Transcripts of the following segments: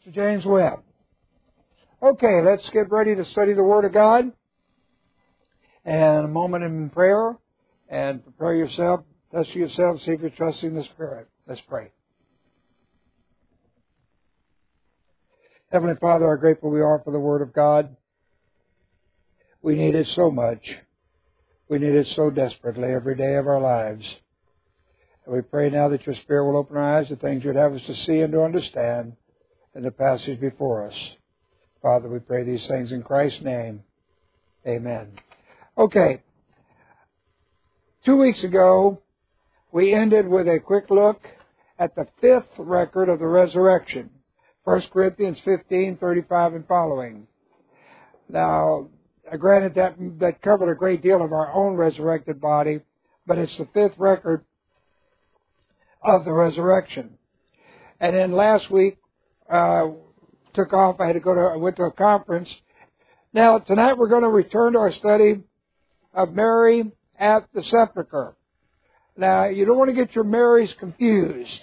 Mr. James Webb. Okay, let's get ready to study the Word of God. And a moment in prayer. And prepare yourself, test yourself, see if you're trusting the Spirit. Let's pray. Heavenly Father, how grateful we are for the Word of God. We need it so much. We need it so desperately every day of our lives. And we pray now that your Spirit will open our eyes to things you'd have us to see and to understand in the passage before us. Father, we pray these things in Christ's name. Amen. Okay. 2 weeks ago, we ended with a quick look at the fifth record of the resurrection. 1 Corinthians 15:35 and following. Now, granted that covered a great deal of our own resurrected body, but it's the fifth record of the resurrection. And then last week, took off. I went to a conference. Now, tonight we're going to return to our study of Mary at the sepulchre. Now, you don't want to get your Marys confused.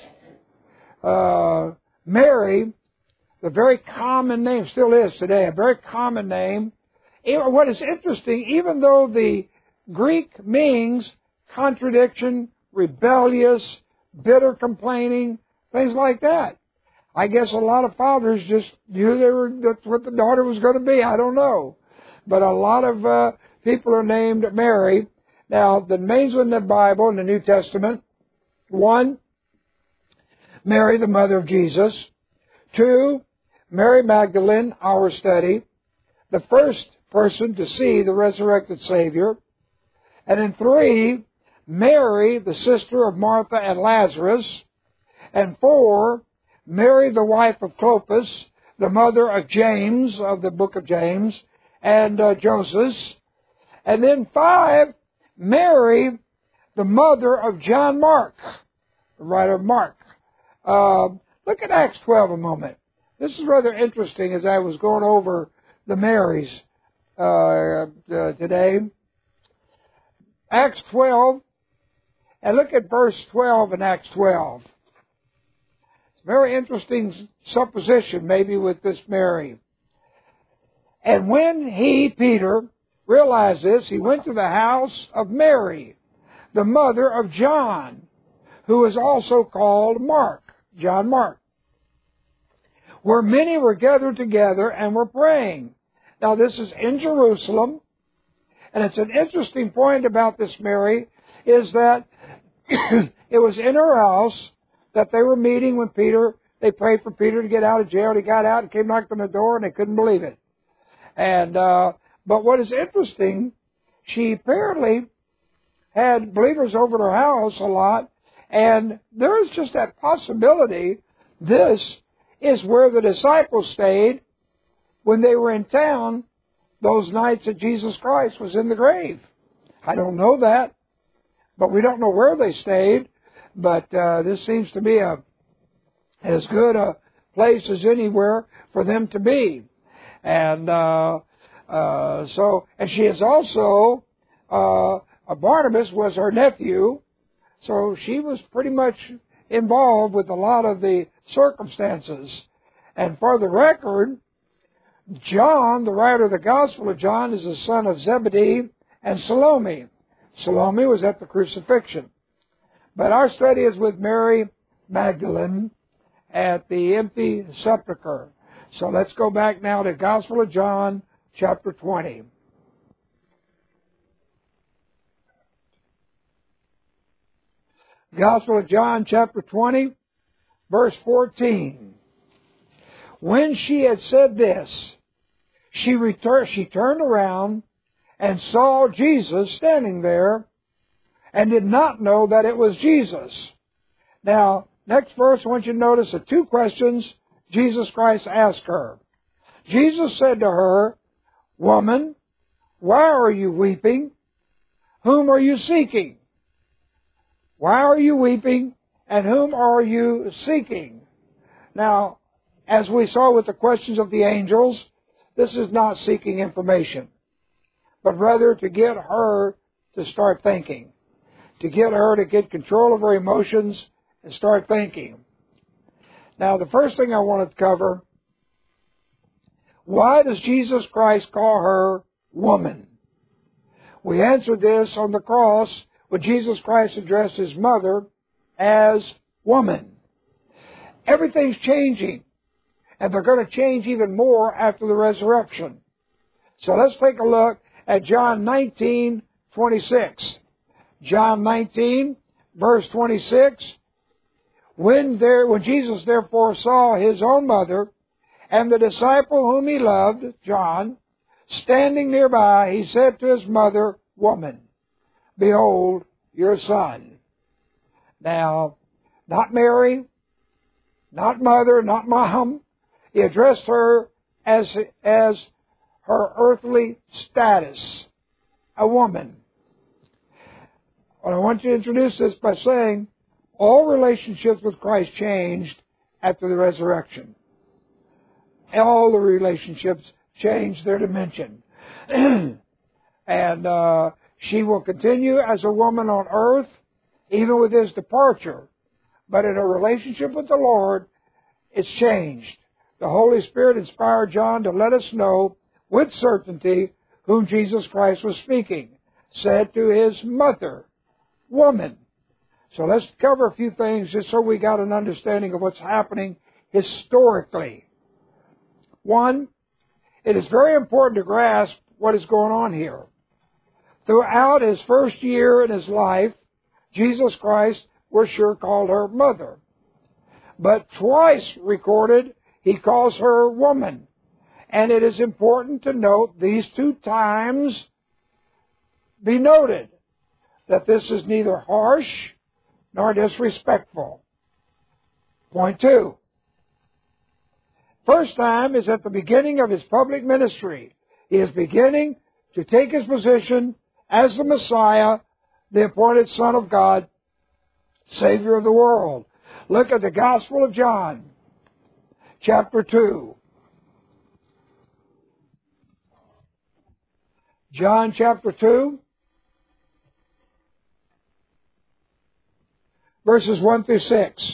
Mary, the very common name, still is today, a very common name. What is interesting, even though the Greek means contradiction, rebellious, bitter complaining, things like that. I guess a lot of fathers just knew that's what the daughter was going to be. I don't know. But a lot of people are named Mary. Now, the names in the Bible, in the New Testament: 1, Mary, the mother of Jesus. 2, Mary Magdalene, our study, the first person to see the resurrected Savior. And then 3, Mary, the sister of Martha and Lazarus. And 4, Mary, the wife of Clopas, the mother of James, of the book of James, and Joseph. And then 5, Mary, the mother of John Mark, the writer of Mark. Look at Acts 12 a moment. This is rather interesting as I was going over the Marys today. Acts 12, and look at verse 12 in Acts 12. Very interesting supposition, maybe, with this Mary. And when he, Peter, realized this, he went to the house of Mary, the mother of John, who is also called Mark, John Mark, where many were gathered together and were praying. Now, this is in Jerusalem, and it's an interesting point about this Mary, is that it was in her house that they were meeting when they prayed for Peter to get out of jail. He got out and came knocked on the door, and they couldn't believe it. And but what is interesting, she apparently had believers over at her house a lot, and there is just that possibility this is where the disciples stayed when they were in town those nights that Jesus Christ was in the grave. I don't know that, but we don't know where they stayed. But this seems to be as good a place as anywhere for them to be. And and she is also, Barnabas was her nephew, so she was pretty much involved with a lot of the circumstances. And for the record, John, the writer of the Gospel of John, is the son of Zebedee and Salome. Salome was at the crucifixion. But our study is with Mary Magdalene at the empty sepulchre. So let's go back now to Gospel of John, chapter 20. Gospel of John, chapter 20, verse 14. When she had said this, she turned around and saw Jesus standing there, and did not know that it was Jesus. Now, next verse, I want you to notice the 2 questions Jesus Christ asked her. Jesus said to her, "Woman, why are you weeping? Whom are you seeking?" Why are you weeping, and whom are you seeking? Now, as we saw with the questions of the angels, this is not seeking information, but rather to get her to start thinking, to get her to get control of her emotions and start thinking. Now, the first thing I want to cover Why does Jesus Christ call her woman? We answered this on the cross when Jesus Christ addressed His mother as woman. Everything's changing, and they're going to change even more after the resurrection. So let's take a look at John 19:26. John 19, verse 26. When Jesus therefore saw His own mother and the disciple whom He loved, John, standing nearby, He said to His mother, Woman, behold your son. Now, not Mary, not mother, not mom. He addressed her as her earthly status, a woman. Well, I want you to introduce this by saying all relationships with Christ changed after the resurrection. All the relationships changed their dimension. And she will continue as a woman on earth, even with His departure. But in her relationship with the Lord, it's changed. The Holy Spirit inspired John to let us know with certainty whom Jesus Christ was speaking. Said to His mother, woman. So let's cover a few things just so we got an understanding of what's happening historically. One, it is very important to grasp what is going on here. Throughout His first year in His life, Jesus Christ, we're sure, called her mother. But twice recorded, He calls her woman. And it is important to note these two times be noted that this is neither harsh nor disrespectful. Point 2. First time is at the beginning of His public ministry. He is beginning to take His position as the Messiah, the appointed Son of God, Savior of the world. Look at the Gospel of John, chapter 2. John chapter 2, verses 1 through 6.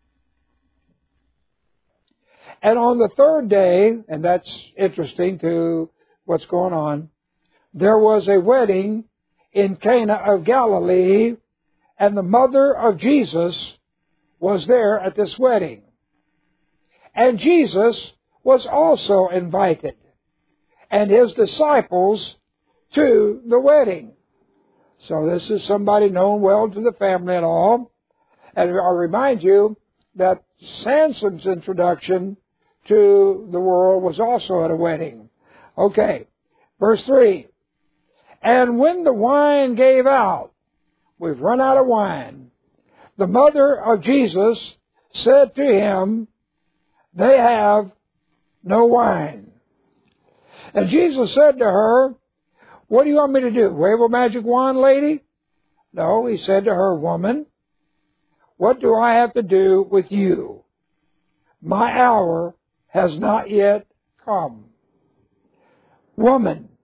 And on the third day, and that's interesting to what's going on, there was a wedding in Cana of Galilee, and the mother of Jesus was there at this wedding. And Jesus was also invited, and His disciples to the wedding. So this is somebody known well to the family and all. And I'll remind you that Samson's introduction to the world was also at a wedding. Okay, verse 3. And when the wine gave out, we've run out of wine, the mother of Jesus said to Him, they have no wine. And Jesus said to her, what do you want me to do? Wave a magic wand, lady? No, He said to her, woman, what do I have to do with you? My hour has not yet come. Woman,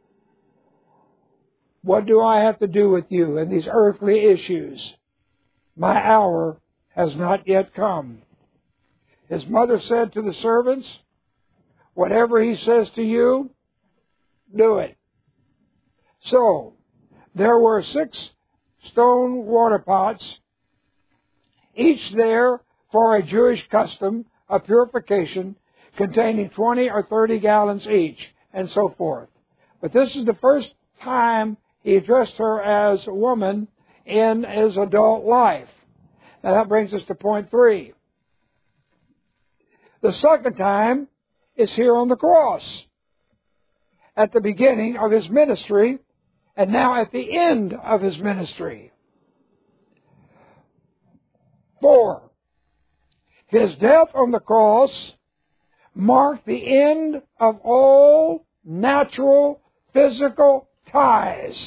what do I have to do with you in these earthly issues? My hour has not yet come. His mother said to the servants, whatever He says to you, do it. So, there were 6 stone water pots, each there for a Jewish custom of purification, containing 20 or 30 gallons each, and so forth. But this is the first time He addressed her as a woman in His adult life. Now that brings us to point 3. The second time is here on the cross, at the beginning of His ministry, and now at the end of His ministry. 4. His death on the cross marked the end of all natural, physical ties.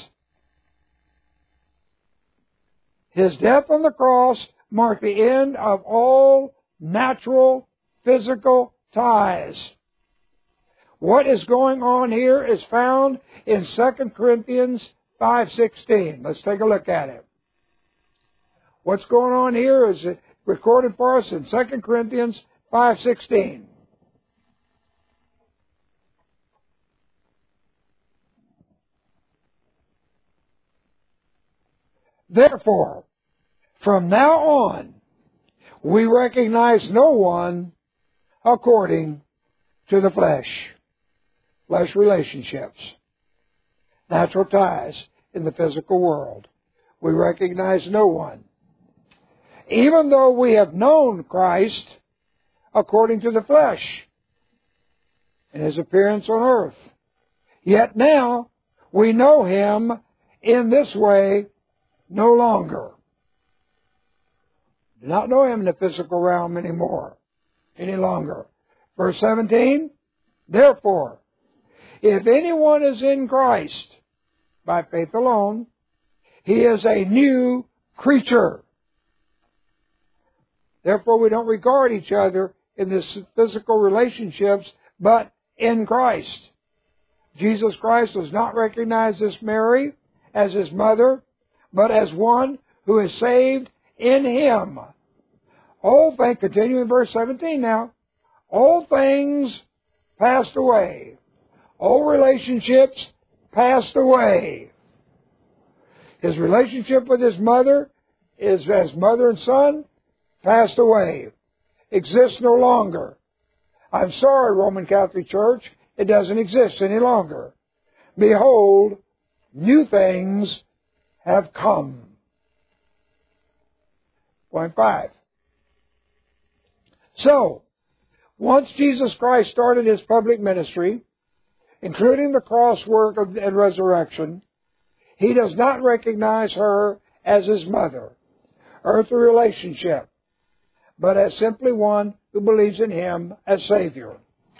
His death on the cross marked the end of all natural, physical ties. What is going on here is found in 2 Corinthians 5:16. Let's take a look at it. What's going on here is recorded for us in 2 Corinthians 5:16. Therefore, from now on, we recognize no one according to the flesh. Flesh relationships. Natural ties in the physical world. We recognize no one. Even though we have known Christ according to the flesh in His appearance on earth, yet now we know Him in this way no longer. Do not know Him in the physical realm any longer. Verse 17, therefore, if anyone is in Christ, by faith alone, he is a new creature. Therefore, we don't regard each other in this physical relationships, but in Christ. Jesus Christ does not recognize this Mary as His mother, but as one who is saved in Him. All things, continuing in verse 17 now, all things passed away. All relationships passed away. His relationship with His mother is as mother and son, passed away. Exists no longer. I'm sorry, Roman Catholic Church, it doesn't exist any longer. Behold, new things have come. Point 5. So, once Jesus Christ started His public ministry, including the cross work and resurrection, He does not recognize her as His mother, earthly relationship, but as simply one who believes in Him as Savior.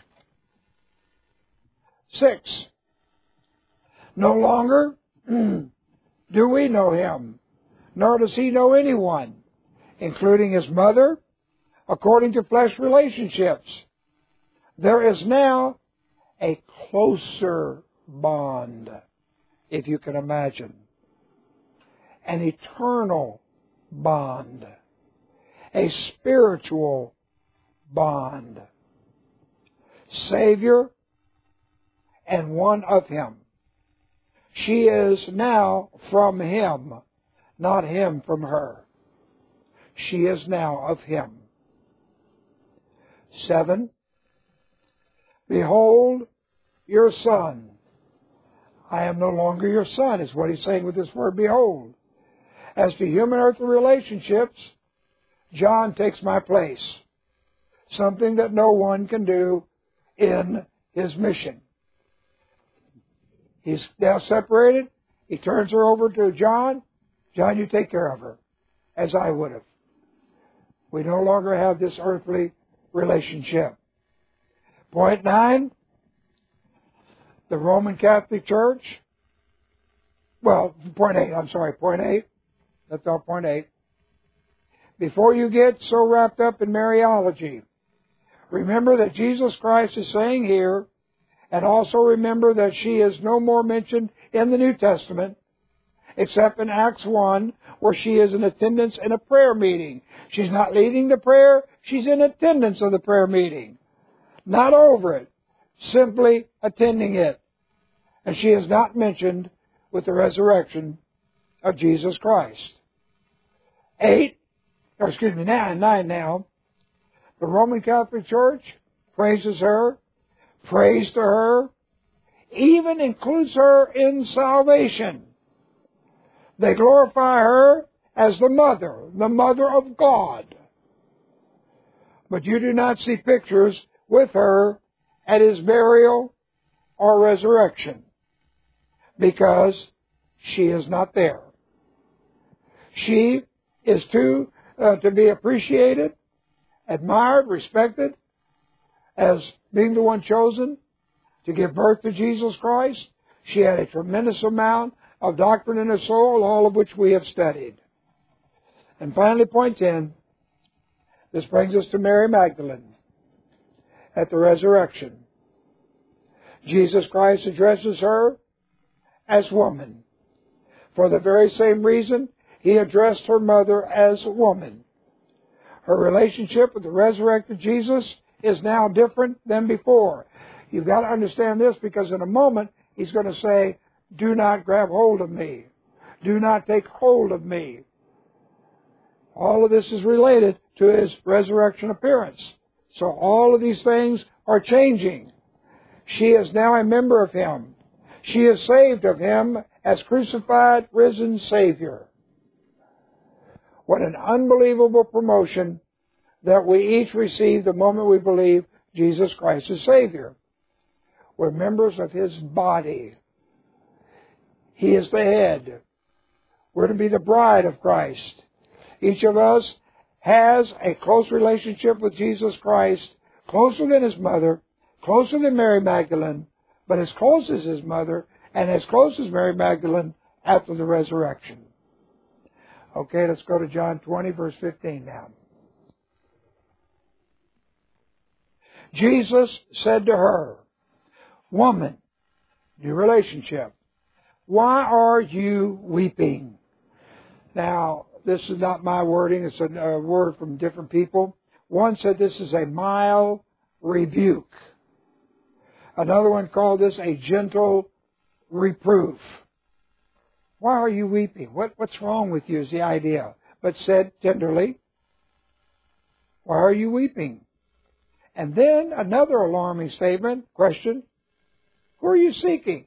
6. No longer do we know Him, nor does He know anyone, including His mother, according to flesh relationships. There is now a closer bond, if you can imagine. An eternal bond. A spiritual bond. Savior and one of Him. She is now from Him, not Him from her. She is now of Him. 7. Behold your son. I am no longer your son, is what he's saying with this word, behold. As to human earthly relationships, John takes my place. Something that no one can do in his mission. He's now separated. He turns her over to John. John, you take care of her, as I would have. We no longer have this earthly relationship. Point 9. The Roman Catholic Church. Well, point 8. That's all point 8. Before you get so wrapped up in Mariology, remember that Jesus Christ is saying here, and also remember that she is no more mentioned in the New Testament, except in Acts 1, where she is in attendance in a prayer meeting. She's not leading the prayer, she's in attendance of the prayer meeting. Not over it, simply attending it. And she is not mentioned with the resurrection of Jesus Christ. 9 now. The Roman Catholic Church praises her, prays to her, even includes her in salvation. They glorify her as the mother of God. But you do not see pictures with her at His burial or resurrection, because she is not there. She is to be appreciated, admired, respected, as being the one chosen to give birth to Jesus Christ. She had a tremendous amount of doctrine in her soul, all of which we have studied. And finally, point 10, this brings us to Mary Magdalene at the resurrection. Jesus Christ addresses her as woman. For the very same reason, He addressed her mother as woman. Her relationship with the resurrected Jesus is now different than before. You've got to understand this, because in a moment He's going to say, do not grab hold of me. Do not take hold of me. All of this is related to His resurrection appearance. So all of these things are changing. She is now a member of Him. She is saved of Him as crucified, risen Savior. What an unbelievable promotion that we each receive the moment we believe Jesus Christ is Savior. We're members of His body. He is the head. We're to be the bride of Christ. Each of us has a close relationship with Jesus Christ, closer than His mother, closer than Mary Magdalene, but as close as His mother and as close as Mary Magdalene after the resurrection. Okay, let's go to John 20, verse 15 now. Jesus said to her, "Woman," new relationship, "why are you weeping?" Now, this is not my wording. It's a word from different people. One said this is a mild rebuke. Another one called this a gentle reproof. Why are you weeping? What's wrong with you is the idea. But said tenderly, why are you weeping? And then another alarming statement, question, who are you seeking?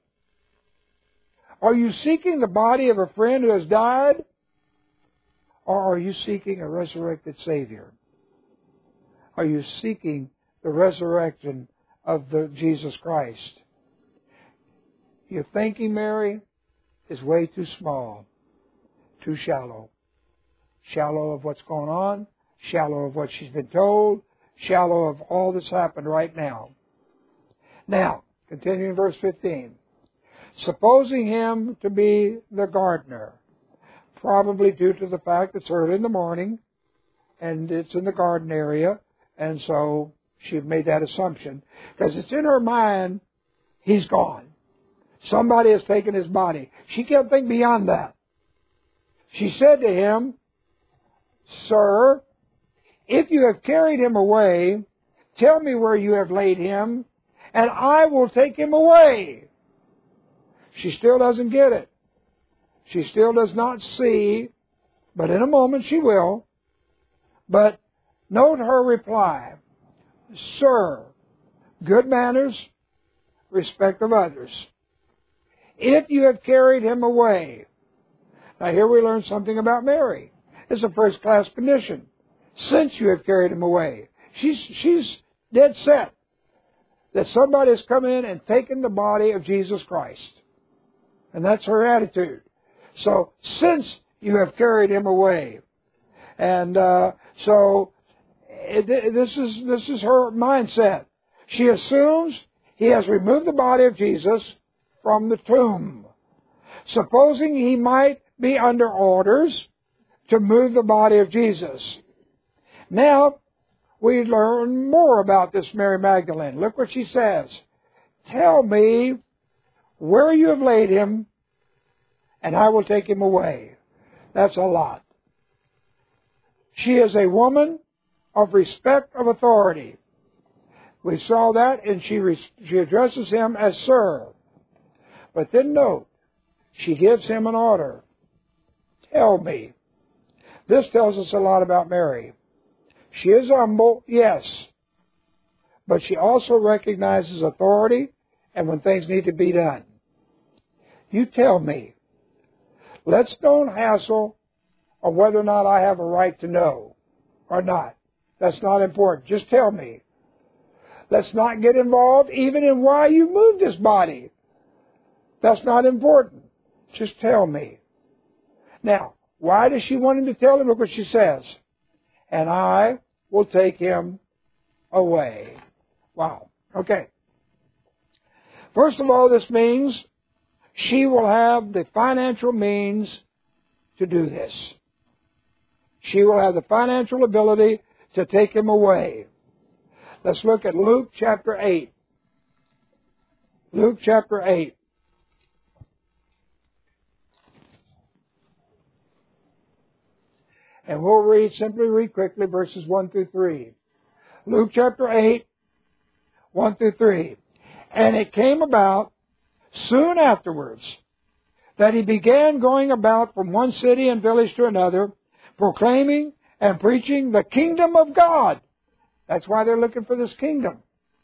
Are you seeking the body of a friend who has died? Or are you seeking a resurrected Savior? Are you seeking the resurrection of Jesus Christ? Your thinking, Mary, is way too small, too shallow. Shallow of what's going on, shallow of what she's been told, shallow of all that's happened right now. Now, continuing verse 15. Supposing him to be the gardener, probably due to the fact it's early in the morning and it's in the garden area, and so she made that assumption. Because it's in her mind, he's gone. Somebody has taken his body. She can't think beyond that. She said to him, "Sir, if you have carried him away, tell me where you have laid him, and I will take him away." She still doesn't get it. She still does not see, but in a moment she will. But note her reply. "Sir, good manners, respect of others. If you have carried him away." Now here we learn something about Mary. It's a first-class condition. Since you have carried him away. She's dead set that somebody has come in and taken the body of Jesus Christ. And that's her attitude. So, since you have carried him away. And this is her mindset. She assumes he has removed the body of Jesus from the tomb. Supposing he might be under orders to move the body of Jesus. Now, we learn more about this Mary Magdalene. Look what she says. "Tell me where you have laid him, and I will take him away." That's a lot. She is a woman of respect of authority. We saw that, and she addresses him as Sir. But then note, she gives him an order. "Tell me." This tells us a lot about Mary. She is humble, yes, but she also recognizes authority and when things need to be done. "You tell me. Let's don't hassle on whether or not I have a right to know or not. That's not important. Just tell me. Let's not get involved even in why you moved this body. That's not important. Just tell me." Now, why does she want him to tell him? Look what she says. "And I will take him away." Wow. Okay. First of all, this means she will have the financial means to do this. She will have the financial ability to take him away. Let's look at Luke chapter 8. Luke chapter 8. And we'll simply read quickly verses 1 through 3. Luke chapter 8, 1 through 3. "And it came about soon afterwards that he began going about from one city and village to another, proclaiming and preaching the kingdom of God. That's why they're looking for this kingdom.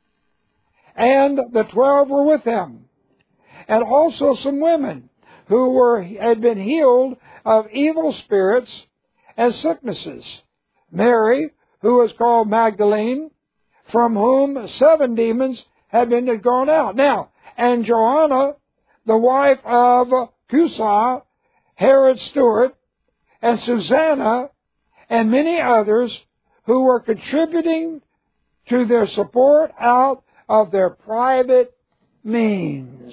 And the 12 were with him. And also some women who had been healed of evil spirits and sicknesses. Mary, who was called Magdalene, from whom 7 demons had been gone out. Now, and Joanna, the wife of Chusa, Herod's steward, and Susanna, and many others who were contributing to their support out of their private means.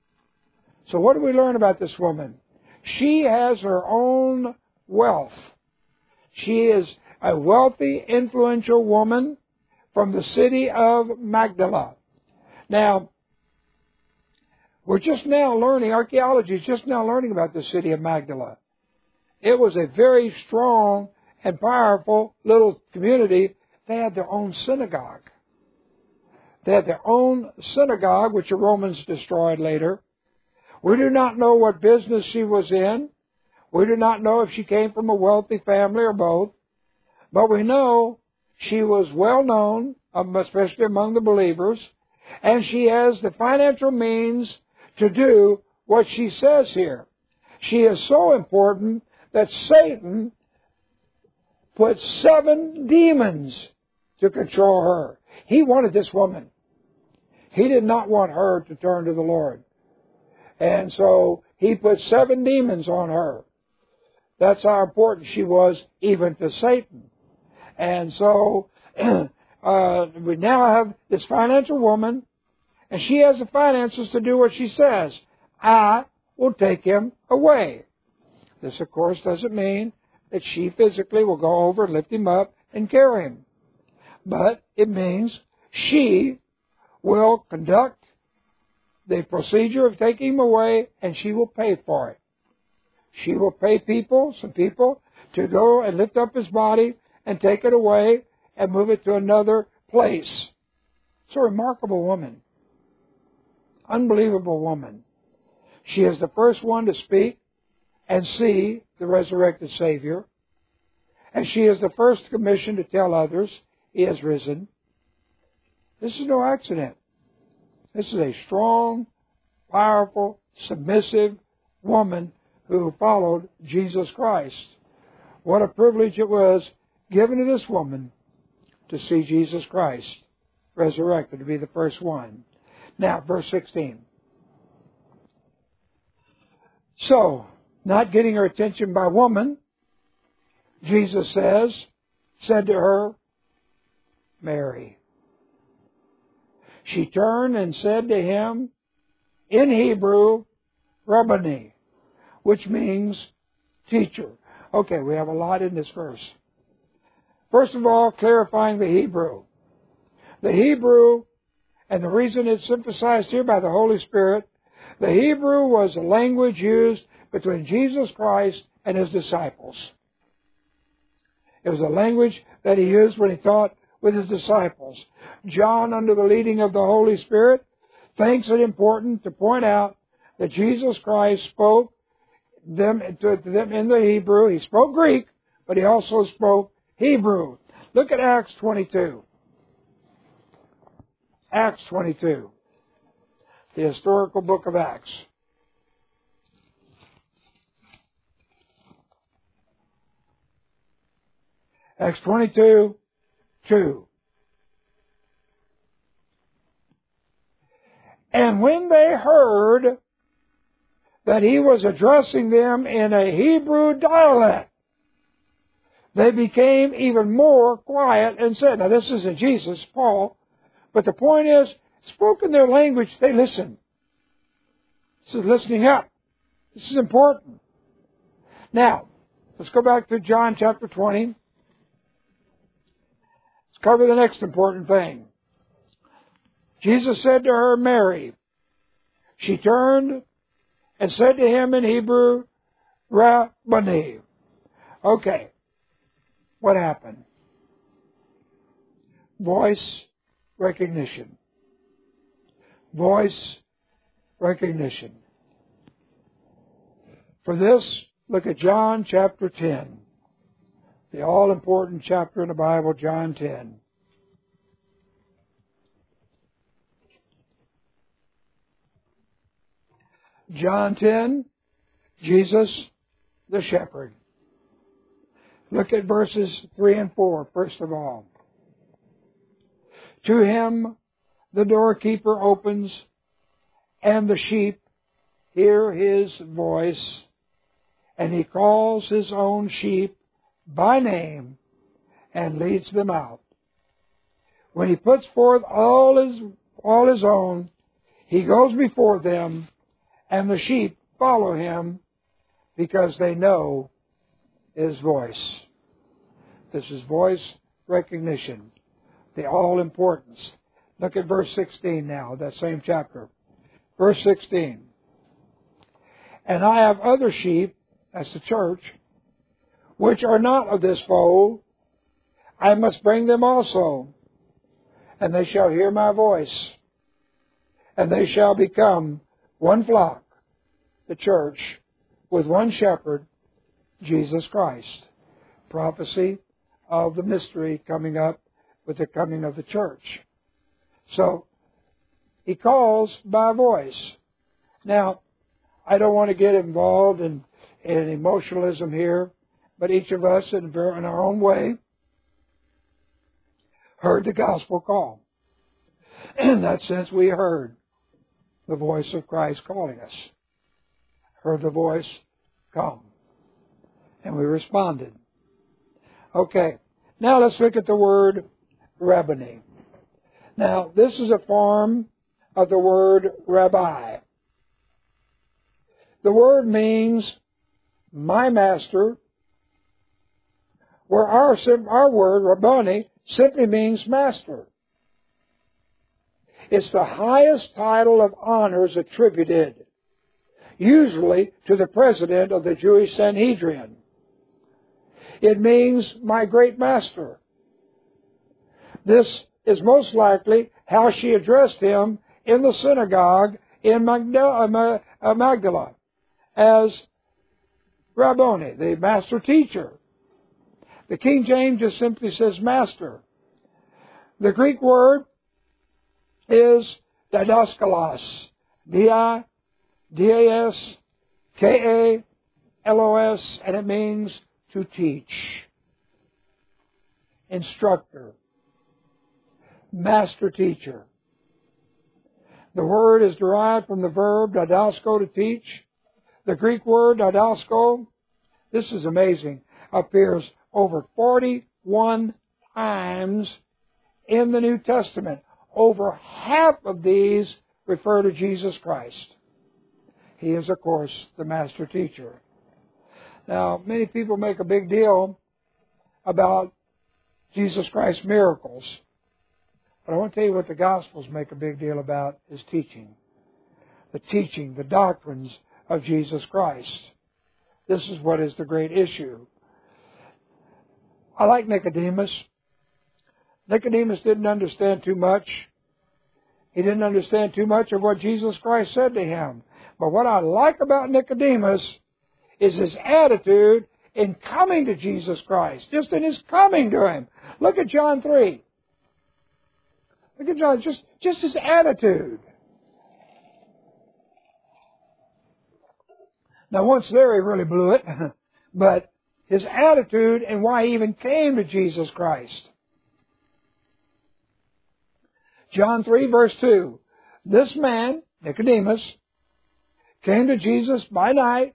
So what do we learn about this woman? She has her own wealth. She is a wealthy, influential woman from the city of Magdala. Now, we're just now learning, archaeology is just now learning about the city of Magdala. It was a very strong and powerful little community. They had their own synagogue. They had their own synagogue, which the Romans destroyed later. We do not know what business she was in. We do not know if she came from a wealthy family or both. But we know she was well known, especially among the believers, and she has the financial means to do what she says here. She is so important that Satan put 7 demons to control her. He wanted this woman. He did not want her to turn to the Lord. And so he put 7 demons on her. That's how important she was even to Satan. And so we now have this financial woman, and she has the finances to do what she says. I will take him away. This, of course, doesn't mean that she physically will go over and lift him up and carry him. But it means she will conduct the procedure of taking him away, and she will pay for it. She will pay some people, to go and lift up his body and take it away and move it to another place. It's a remarkable woman. Unbelievable woman. She is the first one to speak and see the resurrected Savior. And she is the first commissioned to tell others he has risen. This is no accident. This is a strong, powerful, submissive woman who followed Jesus Christ. What a privilege it was given to this woman to see Jesus Christ resurrected, to be the first one. Now, verse 16. So, not getting her attention by woman, Jesus said to her, Mary. She turned and said to him, in Hebrew, Rabboni, which means teacher. Okay, we have a lot in this verse. First of all, clarifying the Hebrew. The Hebrew, and the reason it's emphasized here by the Holy Spirit, the Hebrew was a language used between Jesus Christ and His disciples. It was a language that He used when He taught with His disciples. John, under the leading of the Holy Spirit, thinks it important to point out that Jesus Christ spoke to them in the Hebrew. He spoke Greek, but He also spoke Hebrew. Look at Acts 22. Acts 22. The historical book of Acts. Acts 22, 2. And when they heard that he was addressing them in a Hebrew dialect, they became even more quiet and said, now this isn't Jesus, Paul, but the point is, spoke in their language, they listened. This is listening up. This is important. Now, let's go back to John chapter 20. Let's cover the next important thing. Jesus said to her, Mary. She turned and said to him in Hebrew, Rabboni. Okay. What happened? Voice recognition. Voice recognition. For this, look at John chapter 10. The all-important chapter in the Bible, John 10. John 10, Jesus the shepherd. Look at verses 3 and 4, first of all. To him the doorkeeper opens, and the sheep hear his voice, and he calls his own sheep by name and leads them out. When he puts forth all his own, he goes before them, and the sheep follow him because they know his voice. This is voice recognition, the all-importance. Look at verse 16 now, that same chapter. Verse 16. And I have other sheep, that's the church, which are not of this fold. I must bring them also, and they shall hear my voice, and they shall become one flock, the church, with one shepherd, Jesus Christ. Prophecy of the mystery coming up with the coming of the church. So, he calls by voice. Now, I don't want to get involved in emotionalism here, but each of us, in our own way, heard the gospel call. In that sense, we heard the voice of Christ calling us. Heard the voice, come. And we responded. Okay, now let's look at the word rabboni. Now, this is a form of the word rabbi. The word means my master, where our word, rabboni, simply means master. It's the highest title of honors attributed, usually to the president of the Jewish Sanhedrin. It means my great master. This is most likely how she addressed him in the synagogue in Magdala as Rabboni, the master teacher. The King James just simply says master. The Greek word is didaskalos, D-I-D-A-S-K-A-L-O-S, and it means to teach, instructor, master teacher. The word is derived from the verb didasko, to teach. The Greek word didasko, this is amazing, appears over 41 times in the New Testament. Over half of these refer to Jesus Christ. He is, of course, the master teacher. Now, many people make a big deal about Jesus Christ's miracles. But I want to tell you what the Gospels make a big deal about is teaching. The teaching, the doctrines of Jesus Christ. This is what is the great issue. I like Nicodemus. Nicodemus didn't understand too much. He didn't understand too much of what Jesus Christ said to him. But what I like about Nicodemus is his attitude in coming to Jesus Christ, just in his coming to Him. Look at John 3. Look at John, just his attitude. Now, once there, he really blew it, but his attitude and why he even came to Jesus Christ. John 3, verse 2. This man, Nicodemus, came to Jesus by night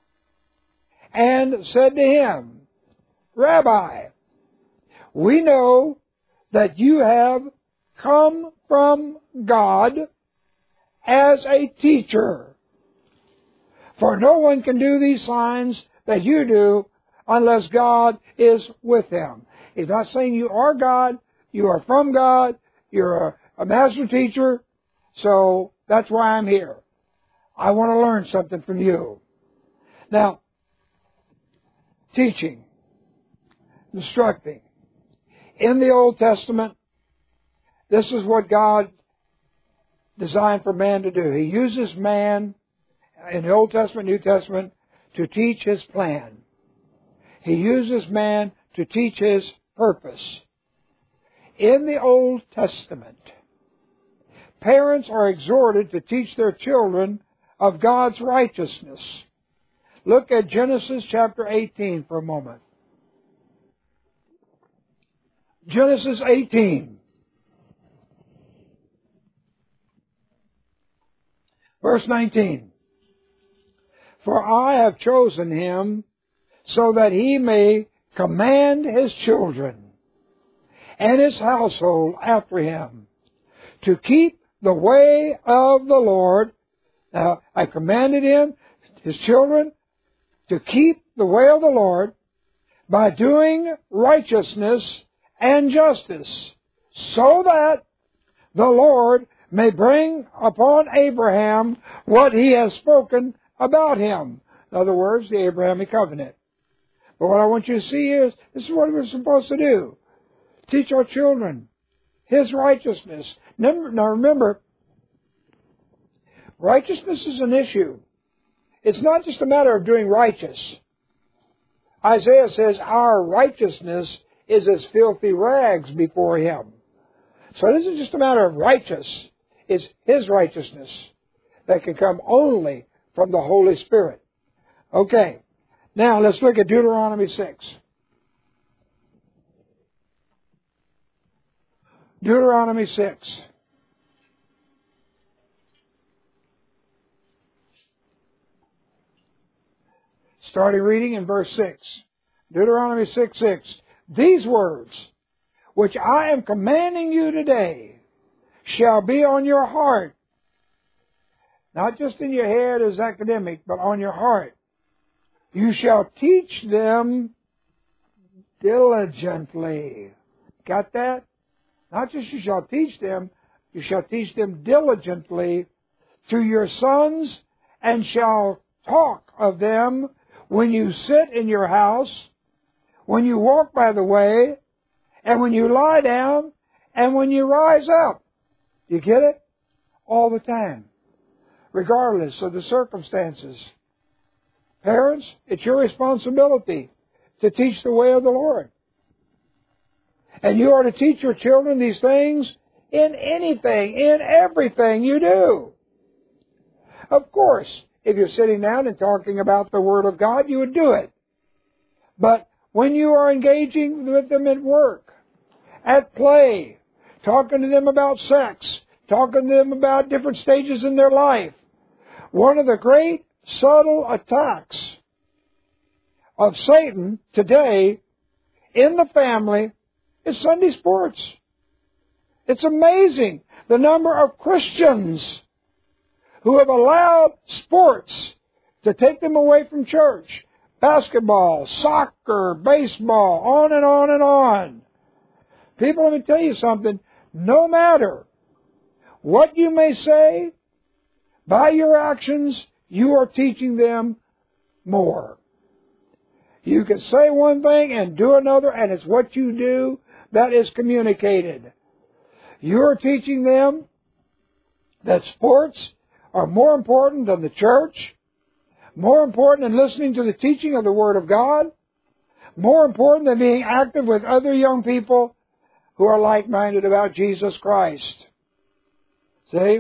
and said to Him, Rabbi, we know that you have come from God as a teacher. For no one can do these signs that you do unless God is with him. He's not saying you are God, you are from God, you're a master teacher, so that's why I'm here. I want to learn something from you. Now, teaching, instructing. In the Old Testament, this is what God designed for man to do. He uses man in the Old Testament, New Testament, to teach His plan. He uses man to teach His purpose. In the Old Testament, parents are exhorted to teach their children of God's righteousness. Look at Genesis chapter 18 for a moment. Genesis 18. Verse 19. For I have chosen him so that he may command his children and his household after him to keep the way of the Lord. Now, I commanded him, his children, to keep the way of the Lord by doing righteousness and justice, so that the Lord may bring upon Abraham what He has spoken about him. In other words, the Abrahamic covenant. But what I want you to see is, this is what we're supposed to do. Teach our children His righteousness. Now remember, righteousness is an issue. It's not just a matter of doing righteous. Isaiah says our righteousness is as filthy rags before Him. So it isn't just a matter of righteous. It's His righteousness that can come only from the Holy Spirit. Okay. Now let's look at Deuteronomy 6. Deuteronomy 6. Starting reading in verse 6. Deuteronomy 6:6. These words, which I am commanding you today, shall be on your heart. Not just in your head as academic, but on your heart. You shall teach them diligently. Got that? Not just you shall teach them, you shall teach them diligently to your sons, and shall talk of them when you sit in your house, when you walk by the way, and when you lie down, and when you rise up. You get it? All the time. Regardless of the circumstances. Parents, it's your responsibility to teach the way of the Lord. And you are to teach your children these things in anything, in everything you do. Of course, if you're sitting down and talking about the Word of God, you would do it. But when you are engaging with them at work, at play, talking to them about sex, talking to them about different stages in their life, one of the great subtle attacks of Satan today in the family is Sunday sports. It's amazing the number of Christians who have allowed sports to take them away from church. Basketball, soccer, baseball, on and on and on. People, let me tell you something. No matter what you may say, by your actions, you are teaching them more. You can say one thing and do another, and it's what you do that is communicated. You're teaching them that sports are more important than the church, more important than listening to the teaching of the Word of God, more important than being active with other young people who are like-minded about Jesus Christ. See?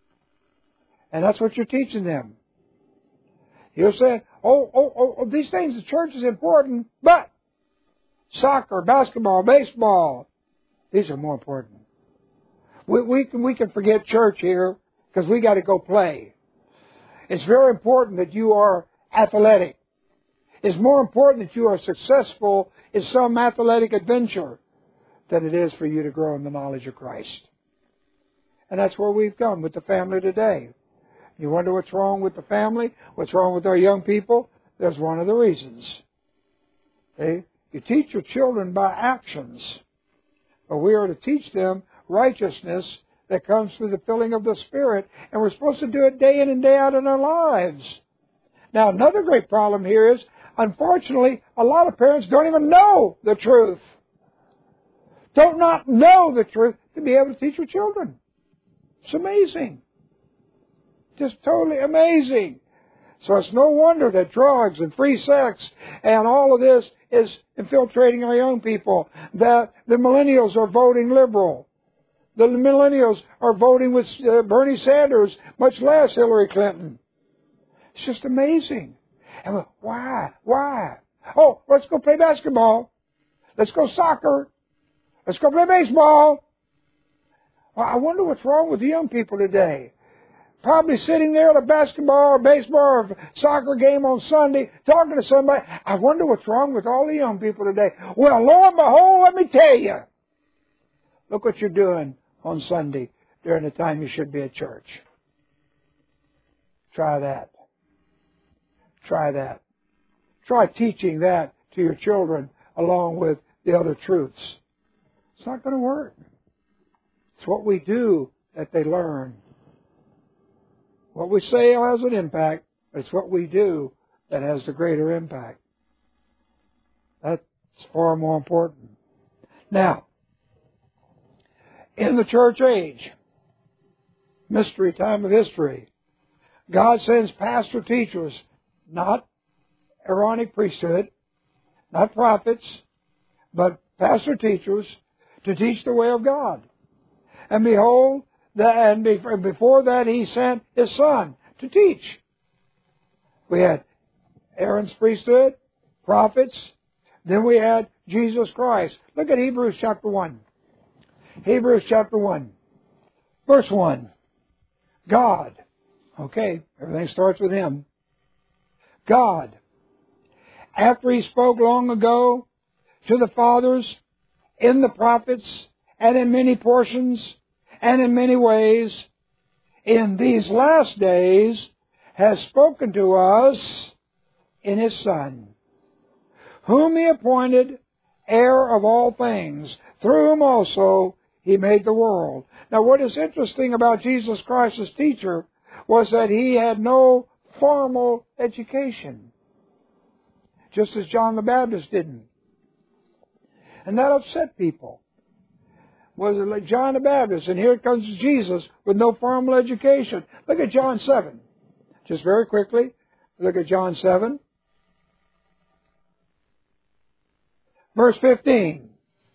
And that's what you're teaching them. You'll say, oh, these things, the church is important, but soccer, basketball, baseball, these are more important. We can forget church here because we got to go play. It's very important that you are athletic. It's more important that you are successful in some athletic adventure than it is for you to grow in the knowledge of Christ. And that's where we've come with the family today. You wonder what's wrong with the family? What's wrong with our young people? There's one of the reasons. Okay? You teach your children by actions. But we are to teach them righteousness that comes through the filling of the Spirit. And we're supposed to do it day in and day out in our lives. Now, another great problem here is, unfortunately, a lot of parents don't even know the truth. Don't not know the truth to be able to teach your children. It's amazing. Just totally amazing. So it's no wonder that drugs and free sex and all of this is infiltrating our young people, that the millennials are voting liberal. The millennials are voting with Bernie Sanders, much less Hillary Clinton. It's just amazing. And why? Why? Oh, let's go play basketball. Let's go soccer. Let's go play baseball. Well, I wonder what's wrong with the young people today. Probably sitting there at a basketball or baseball or soccer game on Sunday talking to somebody. I wonder what's wrong with all the young people today. Well, lo and behold, let me tell you. Look what you're doing on Sunday during the time you should be at church. Try that. Try that. Try teaching that to your children along with the other truths. It's not going to work. It's what we do that they learn. What we say has an impact, but it's what we do that has the greater impact. That's far more important. Now, in the church age, mystery, time of history, God sends pastor teachers, not Aaronic priesthood, not prophets, but pastor teachers to teach the way of God. And behold, before that he sent his son to teach. We had Aaron's priesthood, prophets, then we had Jesus Christ. Look at Hebrews chapter 1. Hebrews chapter 1, verse 1. God. Okay, everything starts with Him. God, after He spoke long ago to the fathers in the prophets and in many portions and in many ways, in these last days has spoken to us in His Son, whom He appointed heir of all things, through whom also He made the world. Now, what is interesting about Jesus Christ as teacher was that He had no formal education, just as John the Baptist didn't. And that upset people. Was it like John the Baptist, and here comes Jesus with no formal education. Look at John 7. Just very quickly, look at John 7. Verse 15.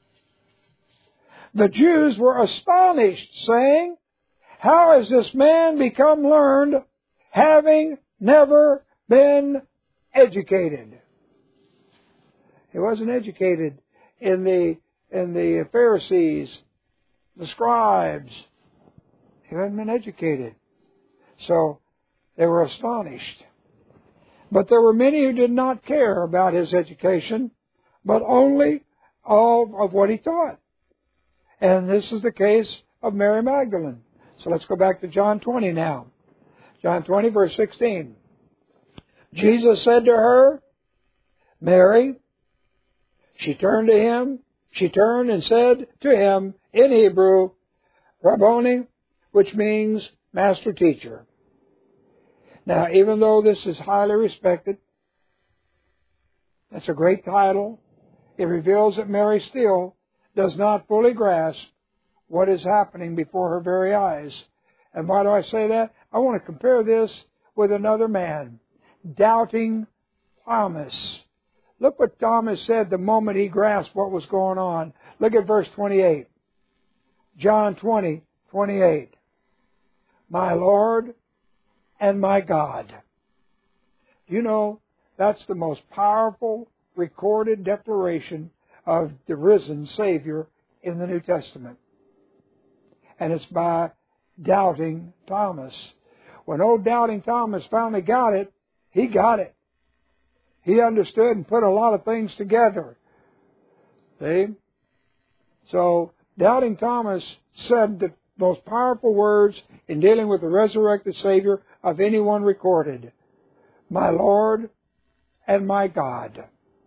The Jews were astonished, saying, how has this man become learned, having never been educated? He wasn't educated in the Pharisees, the scribes. He hadn't been educated. So they were astonished. But there were many who did not care about his education, but only of what he taught. And this is the case of Mary Magdalene. So let's go back to John 20 now. John 20, verse 16. Jesus said to her, Mary. She turned to him. She turned and said to him in Hebrew, Rabboni, which means master teacher. Now, even though this is highly respected, that's a great title, it reveals that Mary still does not fully grasp what is happening before her very eyes. And why do I say that? I want to compare this with another man, doubting Thomas. Look what Thomas said the moment he grasped what was going on. Look at verse 28. John 20, 28. My Lord and my God. You know, that's the most powerful recorded declaration of the risen Savior in the New Testament. And it's by doubting Thomas. When old doubting Thomas finally got it, he got it. He understood and put a lot of things together. See? So, doubting Thomas said the most powerful words in dealing with the resurrected Savior of anyone recorded. My Lord and my God.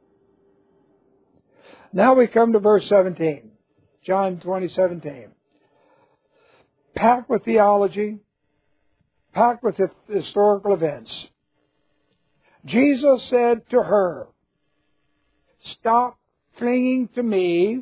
Now we come to verse 17. John 20:17. Packed with theology, packed with historical events. Jesus said to her, stop clinging to me,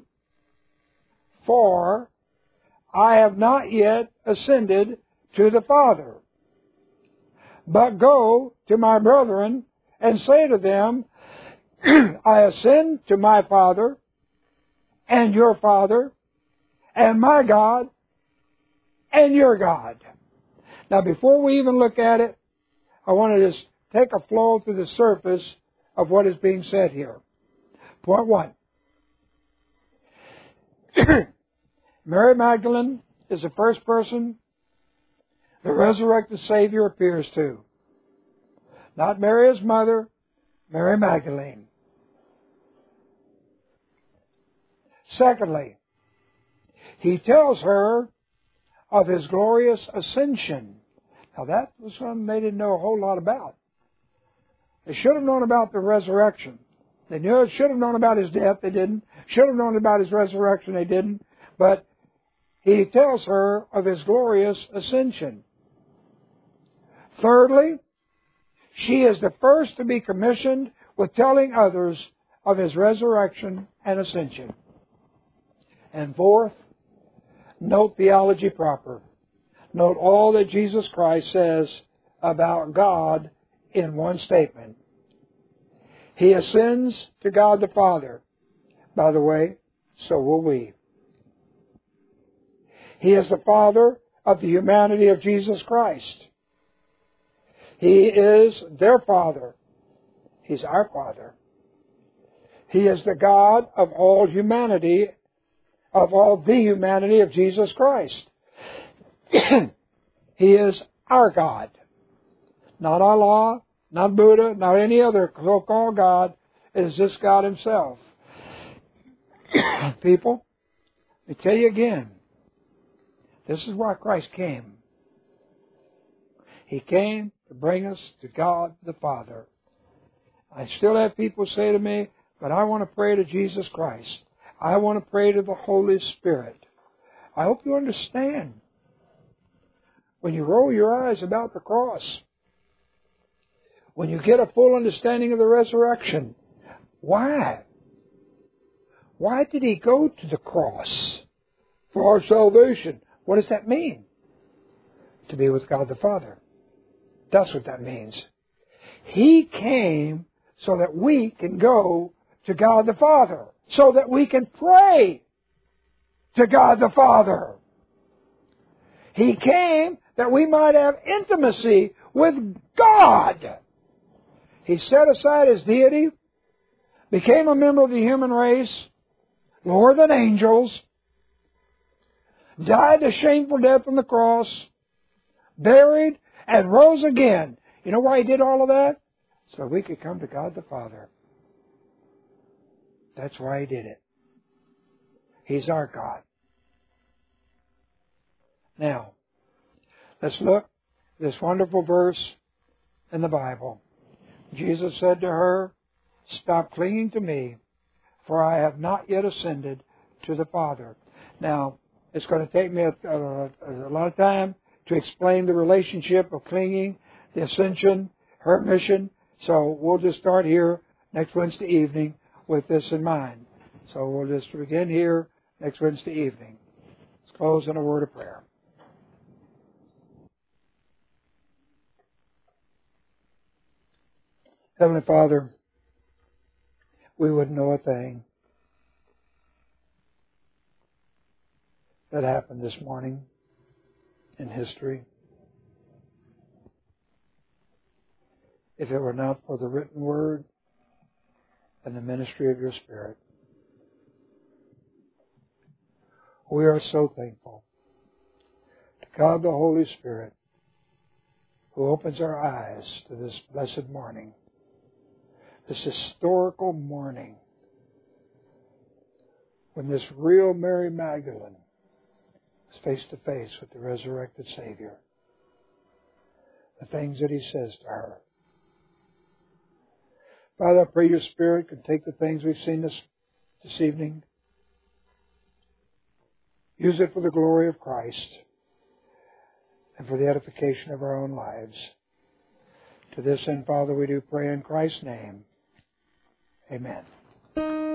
for I have not yet ascended to the Father. but go to my brethren and say to them, I ascend to my Father and your Father and my God and your God. Now, before we even look at it, I want to just take a flow through the surface of what is being said here. Point 1. Mary Magdalene is the first person the resurrected Savior appears to. Not Mary, his mother, Mary Magdalene. Secondly, he tells her of his glorious ascension. Now that was something they didn't know a whole lot about. They should have known about the resurrection. They should have known about his death. They didn't. Should have known about his resurrection. They didn't. But he tells her of his glorious ascension. Thirdly, she is the first to be commissioned with telling others of his resurrection and ascension. And fourth, note theology proper. Note all that Jesus Christ says about God in one statement. He ascends to God the Father. By the way, so will we. He is the Father of the humanity of Jesus Christ. He is their Father. He's our Father. He is the God of all humanity, of all the humanity of Jesus Christ. He is our God. Not Allah, not Buddha, not any other so-called God. It is this God Himself. People, let me tell you again, this is why Christ came. He came to bring us to God the Father. I still have people say to me, but I want to pray to Jesus Christ. I want to pray to the Holy Spirit. I hope you understand. When you roll your eyes about the cross, when you get a full understanding of the resurrection, why? Why did He go to the cross? For our salvation. What does that mean? To be with God the Father. That's what that means. He came so that we can go to God the Father. So that we can pray to God the Father. He came that we might have intimacy with God. He set aside His deity, became a member of the human race, lower than angels, died a shameful death on the cross, buried, and rose again. You know why He did all of that? So we could come to God the Father. That's why He did it. He's our God. Now, let's look at this wonderful verse in the Bible. Jesus said to her, stop clinging to me, for I have not yet ascended to the Father. Now, it's going to take me a lot of time to explain the relationship of clinging, the ascension, her mission. So we'll just start here next Wednesday evening with this in mind. So we'll just begin here next Wednesday evening. Let's close in a word of prayer. Heavenly Father, we wouldn't know a thing that happened this morning in history if it were not for the written word and the ministry of your Spirit. We are so thankful to God the Holy Spirit who opens our eyes to this blessed morning, this historical morning when this real Mary Magdalene is face to face with the resurrected Savior. The things that He says to her. Father, I pray your Spirit can take the things we've seen this evening, use it for the glory of Christ and for the edification of our own lives. To this end, Father, we do pray in Christ's name. Amen.